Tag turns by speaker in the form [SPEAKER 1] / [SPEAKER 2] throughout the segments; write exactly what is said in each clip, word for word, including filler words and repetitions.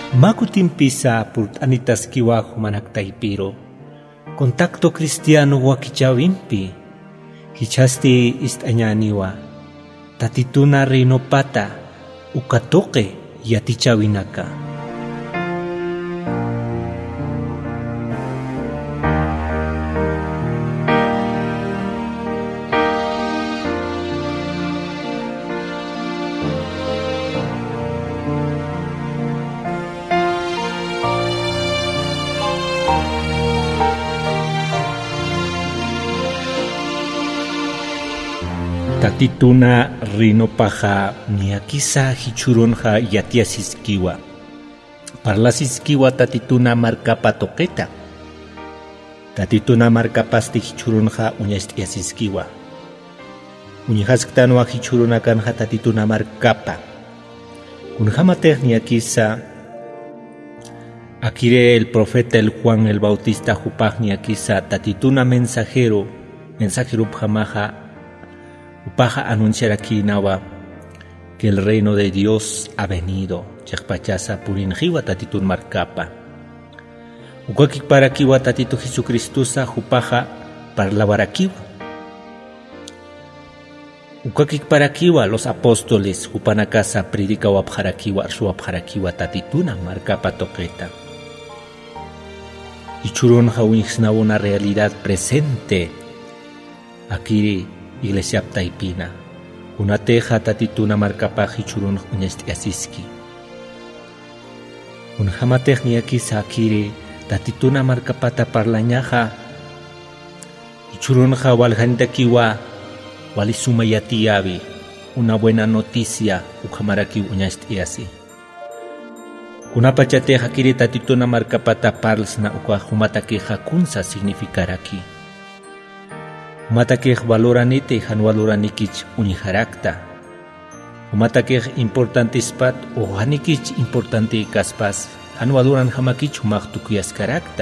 [SPEAKER 1] Makutimpisa por anitas kiwajo manaktaipiro. Contacto cristiano wakichawimpi. Hichasti istañaniwa. Tatituna rinopata. Ukatoke yatichawinaka. Tatituna rinopaja niakisa hichurunja yatiasiskiwa. Parlasiskiwa tatituna markapa toqueta. Tatituna markapasti hichurunja uñastiasiskiwa. Uñihasktanoa hichurunakanja tatituna markapa. Kunjamatej niakisa akire el profeta el Juan el Bautista jupaj niakisa tatituna mensajero mensajero pjamaja upaja anunciar aquí nawa que el reino de Dios ha venido. Chakpachasa purinjiwa tatitun markapa. Ukakik para kiwa tatito Jesucristusa upaja parlabarakiwa. Ukakik para kiwa los apóstoles upanakasa predica wabjarakiwa arsuabjarakiwa tatituna markapa toqueta. Y churun hawixna una realidad presente. Aquí Iglesia Taipina, una teja tatituna marcapaji churun uñestiasiski. Un jamatejniaki sakiri tatituna marcapata parlañaja y churunja waljandakiwa walisumayatiavi, una buena noticia ujamaraki uñestiasi. Una pachateja kiri tatituna marcapata parlsna ukajumataki kunsa significaraki. Umatakej valoranite han valoranikich uniharakta. Umatakej importantispat o hanikich importante kaspas han valoran hamakich umahtukuyas karakta.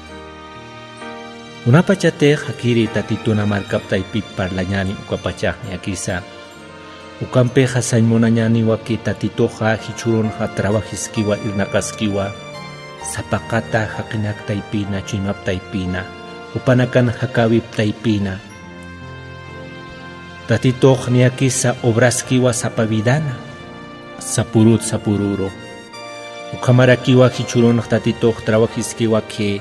[SPEAKER 1] Unapachatej hakiri tatituna markaptaipit parlañani ukapachajni akisa. Ukampeja sañmonañani waki tatitoja hichuronja trabajiskiwa irnakaskiwa. Zapakata hakinaktaipina chimaptaipina. Upanakan hakawiptaipina. Tatitoh niakisa obraskiwa sapavidana, sapurut sapururo. Ukamarakiwa hichuron tatitoh trabajiskiwa que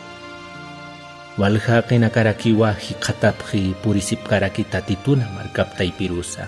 [SPEAKER 1] walhaqi nakarakiwa hikatapji purisipkaraki tatituna markapta ipirusa.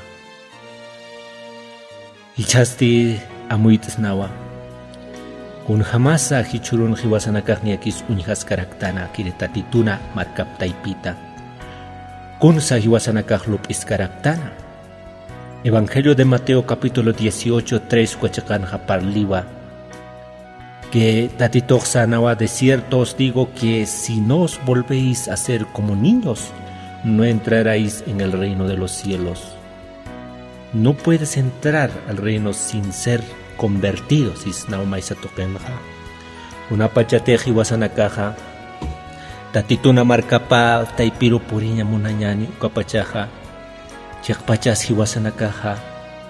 [SPEAKER 1] Hichasti amuitasnawa. Kun jamasa hichuron hiwasanakaj niakis unihascaraktana kire tatituna markapta ipita. Kun sahiwasanakaj lup'iskaraktana. Evangelio de Mateo capítulo dieciocho, tres cuachacanja parliwa. Que tatitoh sanawa de cierto os digo que si no os volvéis a ser como niños, no entraréis en el reino de los cielos. No puedes entrar al reino sin ser convertido, si es naumaisa tokenja. Una pachateji wasanakaja. Tatituna markapa taipiro puriña munañani ukapachaja. Chakpachas hiwasanakaja.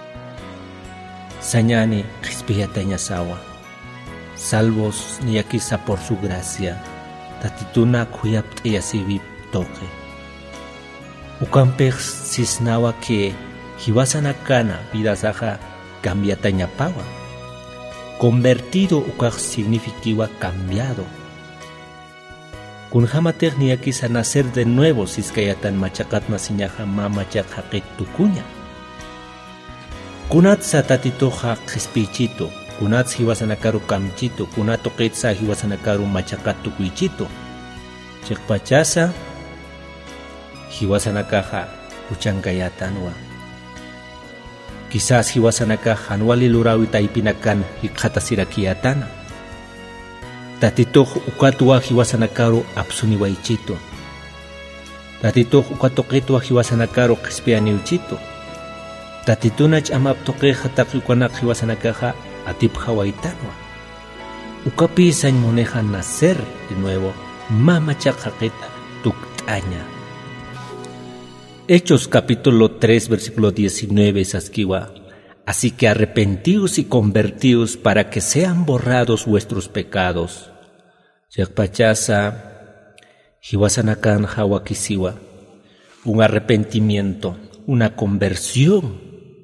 [SPEAKER 1] Sañani qispiyataña sawa. Salvos niakisa por su gracia. Tatituna kuyapt'iyasivip toque. Ukampej sisnawa que hiwasanakana vidasaja cambiataña pawa. Convertido ukaj signifikiwa cambiado. Kun hamatek niakisa nacer de nuevo siskayatan machakatna siñaja mamachak haqit tukuña. Kunat sa tatitoja qispichito. Kunat hiwasanakaru kamchito, kunato qitsa hiwasanakaru machakat tukuychito. Chikpachasa hiwasanakaja uchankayatanwa. Quizás hiwasanakaja anuali lurawi taipinakan hikhatasirakiatana. Tatitoh ukatuwa hiwasanakaru apsuniwaichito. Tatitoh ukatoqitwa hiwasanakaru qispianiuchito. Tatitunach amaptoqeja taqikuanak hiwasanakaja atipja waitanwa. Ukapi sañmoneja nacer de nuevo mamachaqaqita tuktaña. Hechos capítulo tres versículo diecinueve saskiwa. Así que arrepentíos y convertíos para que sean borrados vuestros pecados. Yakpachasa, hiwasanakan hawakisiwa. Un arrepentimiento, una conversión.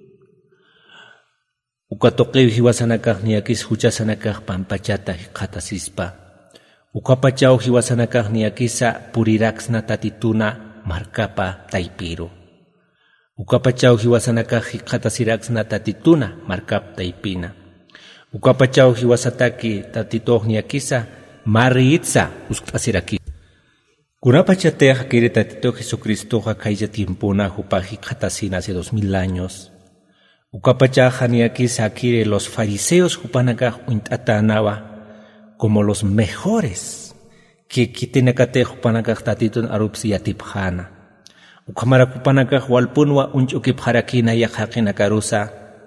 [SPEAKER 1] Ukatoqew hiwasanakaq niyakis huchasanakaq pampachata qatasispa. Ukapachaw hiwasanakaq niyakisa puriraksna tatituna markapa taipiro. Ukapachaw hiwasanakaq qatasiraksna tatituna markap taipina. Ukapachaw hiwasataki tatitoq niyakisa mariitsa usk'asiraki. Kunapachateq kiri tatito Jesucristoqa kaylla tiempuna hupaji qatasina hace dos mil años. Ukapachaqa niyakisa kiri los fariseos hupanakaq unt'atanawa como los mejores que kitinakate hupanakaq tatitun arupsi yatipjana. Ukamarakupanaqa walpunwa unch'ukipharakina yaqhaqina karusa.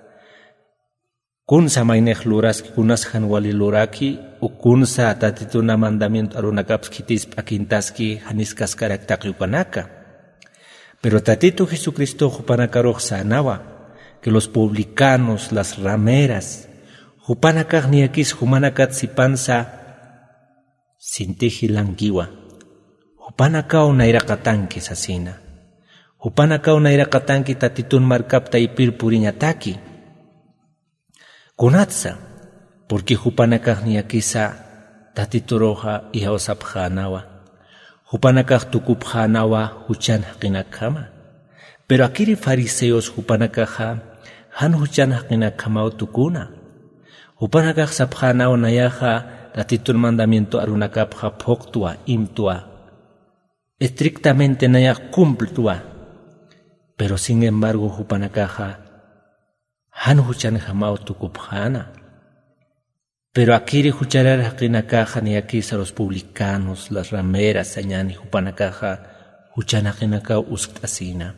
[SPEAKER 1] Kunsa maynej luraski kunashan wali luraki ukunsa tatituna mandamiento arunakaps kitispa kintaski haniskas karaktaqi upanaka. Pero tatito Jesucristo hupanakaruq sanawa que los publicanos, las rameras, hupanakaq niyakis humanakat sipansa sintihi lankiwa. Hupanakaw nairaqatanki sasina. Hupanakaw nairaqatanki tatitun markapta ipir puriñataki. Kunatsa, porque hupanakaq niyakisa tatituroja ihawsapjanawa. Hupanakaq tukupjanawa huchan haqinakama. Pero akiri fariseos hupanakaqa han huchan haqinakama tukuna. Hupanakaq sapjanawa nayaja tatitun mandamiento arunakapja phoktua imtua. Estrictamente nayaj cumpltua. Pero sin embargo hupanakaqa han huchan jamao tukupjana. Pero akiri hucharar haqinakaqa niyakisa los publicanos, las rameras, sañani hupanakaqa huchan haqinakaw usk'asina.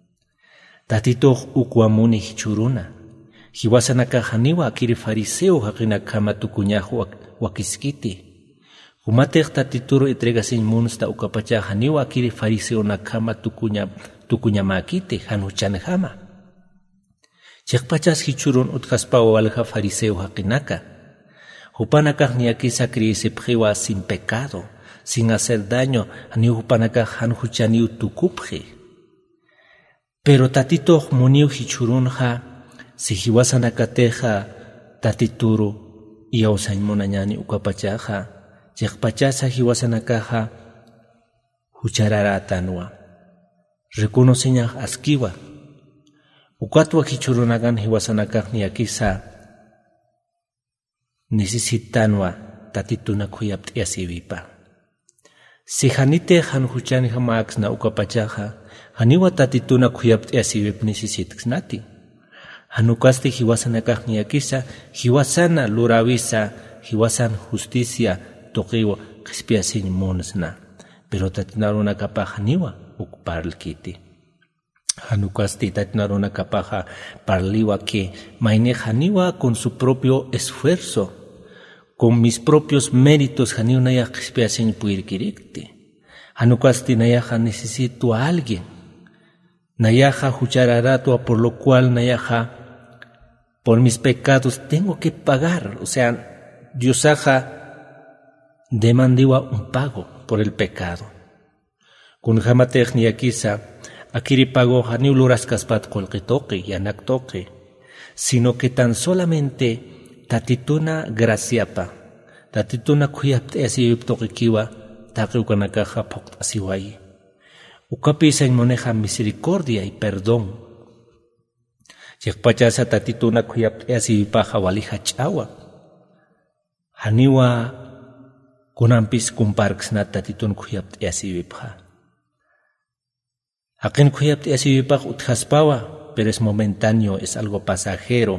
[SPEAKER 1] Tatitoq ukuamuni hichuruna. Hiwasanakaqa niwa akiri fariseo haqinakama tukuñaj wakiskiti. Humateq tatituro entregasin munsta ukapachaqa niwa akiri fariseo nakama tukuña tukuñamakiti han huchanjama. Chikpachas hichurun utqaspawa walqa fariseo haqinaka. Hupanakaq niyakisa kriyisipqiwa sin pecado, sin hacer daño, ni hupanakaq han huchaniu tukupqi. Pero tatitoq muniu hichurunqa si hiwasanakateqa tatituru iyawsañmunañani ukapachaqa chikpachasa hiwasanakaqa huchararatanwa. Reconoceñaq askiwa. Ukatwa hichurunagan hiwasanakaq niyakisa necesitanwa tatituna khuyapt'iyasiwipa. Si hanite han huchani hamaksna ukapachaqa haniwa tatituna khuyapt'iyasiwip necesitksnati. Hanukasti hiwasanakaq niyakisa hiwasana lurawisa hiwasan justicia toqiwa qhispiasin munsna. Pero tatinaruna kapaq haniwa ukparlkiti. Hanukasti tatinaruna kapaja parliwa que maine haniwa con su propio esfuerzo, con mis propios méritos haniwa naya qhispiasin puirkirikti. Hanukasti nayaja necesito a alguien. Nayaja huchararatua por lo cual nayaja por mis pecados tengo que pagar. O sea, Diosaja demandiwa un pago por el pecado. Kun hamatej niyakisa akiri pago haniu luraskaspat kolqitoqi yanaktoqi, sino que tan solamente tatituna graciapa, tatituna khuyapt'iyasiwiptoqikiwa taqiukanakaqa phoqt'asiwayi. Ukapisañ moneja misericordia y perdón. Chikpachasa tatituna khuyapt'iyasiwipaqa walija ch'awa. Haniwa kunampis kumparksna tatitun khuyapt'iyasiwipqa. Haqin khuyapt'iyasiwipaq utqaspawa, pero es momentáneo, es algo pasajero.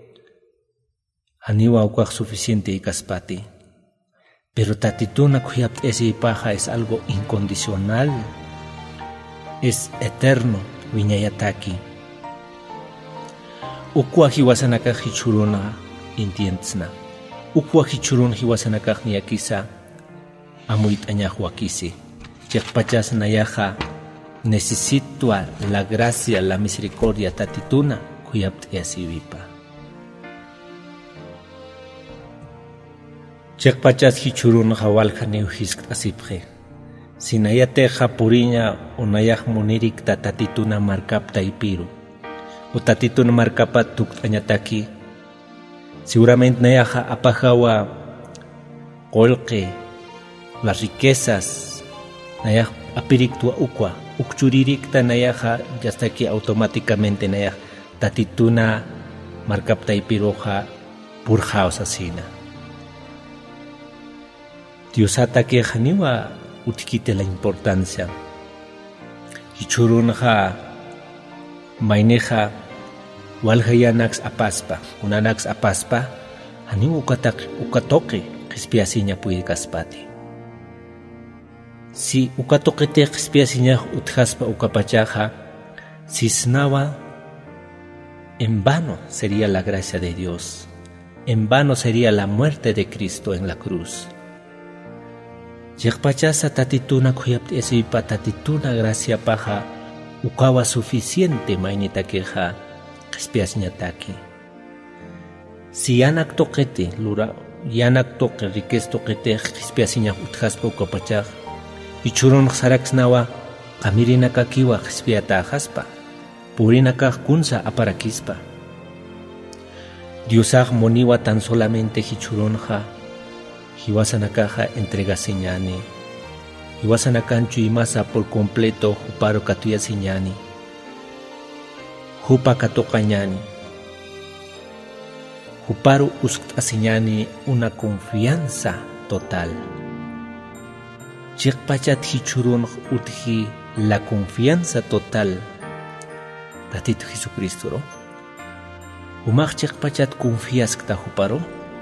[SPEAKER 1] Haniwa ukaq suficiente ikaspati. Pero tatituna khuyapt'iyasiwipaqa es algo incondicional, es eterno, wiñayataki. Ukwa hiwasanakaq hichuruna intientsna. Ukwa hichurun hiwasanakaq niyakisa amuyt'añaq wakisi. Chikpachas nayaja necesito la gracia, la misericordia tatituna khuyapt'iyasiwipa. Chekpachas hichurun hawalja neuhisk asipje. Sinayateja puriña onayaj monirik tatatituna markapta ipiru. O tatituna markapa tuktañataki. Seguramente nayaja apajawa golque, las riquezas, nayaj apiriktua ukwa, ukchuririkta nayaja, ya está aquí automáticamente nayaj tatituna markapta ipiroja purjaos asina. Diosata que janiwa utkite la importancia. Hichurunja maineja waljayanax apaspa, unanax apaspa, haniwa ukatak ukatoke qispiasiña puede kaspati. Si ukatoqete qispiasiña uthaspa ukapachaja, cisnawa, en vano sería la gracia de Dios, en vano sería la muerte de Cristo en la cruz. Yekpachasa tatituna kuyapti esipa tatituna gracia paja ukawa suficiente mainita queja qispiasñataki. Si yanak toquete lura yanak toque riquez toquete qispiasiña uthaspa ukapachaj ichurun saraxnawa qamirina kakiwa qispiata ajaspa purina kaq kunsa aparakispa. Diosaj moniwa tan solamente hichurunja hiwasanakaja entrega señani. Hiwasanakanchu imasa por completo huparo katuya señani. Hupa katoka ñani. Huparo uskta señani una confianza total. Chikpachat hichurun utji la confianza total. Tatito Jesucristo ro. Umach chikpachat confias kta huparo.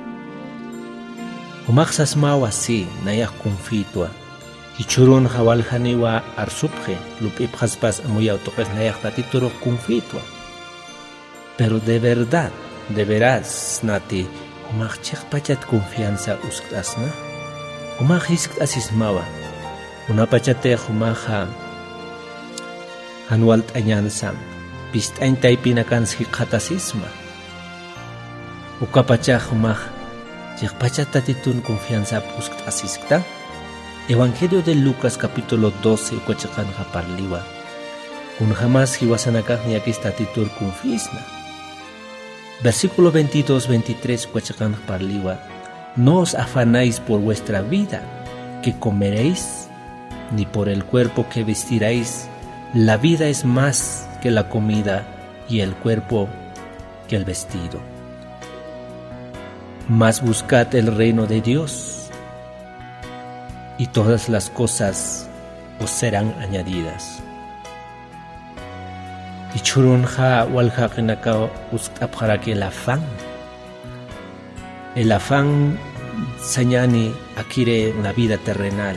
[SPEAKER 1] Umaxas mawa si nayaj confitua. Hichurun hawaljaniwa arsupje lupipjaspas muy autoques nayaj tatituro confitua. Pero de verdad, de veras nati umach chikpachat confianza usktasna. Umach isktasis mawa. Una pachate umaja anualt añansam. Pistain taipinakans hiqatasisma. Ukapachaj umaj Chikpachat tatitun confianza puskt asiskta. Evangelio de Lucas capítulo doce ukachakanqa parliwa. Kun jamás hiwasanakaq ñakis tatitur confisna. Versículo veintidós veintitrés ukachakanqa parliwa. No os afanáis por vuestra vida, que comeréis, ni por el cuerpo que vestiréis. La vida es más que la comida y el cuerpo que el vestido. Mas buscad el reino de Dios, y todas las cosas os serán añadidas. Y churunja walhaqinaka uskapjaraki el afán. El afán sañani akire en la vida terrenal.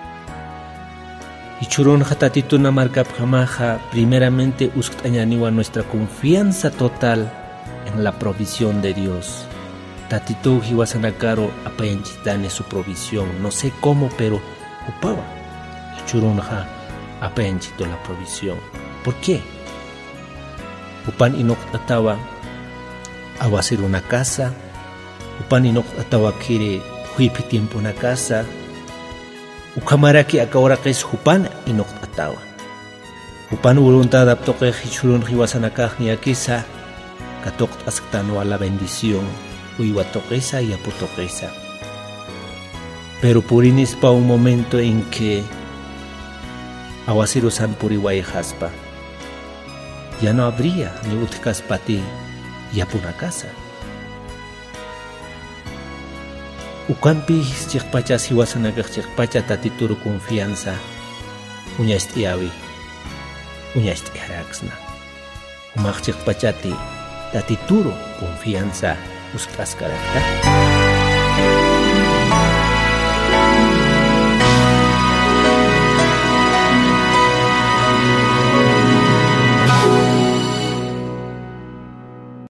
[SPEAKER 1] Y churunja tatituna markapjamaja primeramente uskañaniwa nuestra confianza total en la provisión de Dios. Tatito hiwasanakaro apayanchitane su provisión. No sé cómo, pero upaba. Churunja apayanchito la provisión. ¿Por qué? Upan inok atawa awasir una casa. Upan inok atawa quiere huipi tiempo una casa. Ukamaraki akawara que es upan inok atawa. Upan voluntad aptoque hichurun hiwasanakaj ni akisa. Katok askatano a la bendición. Uiwatoquesa y aputoquesa. Pero purinis pa un momento en que awasiru san puriway haspa. Ya no habría ni utkas pati y apuna casa. Ukampi chikpacha siwasanakak chikpacha tatituru confianza. Uña estiawi. Uña estiaraxna. Umak chikpachati tatituru confianza. Buscas carácter.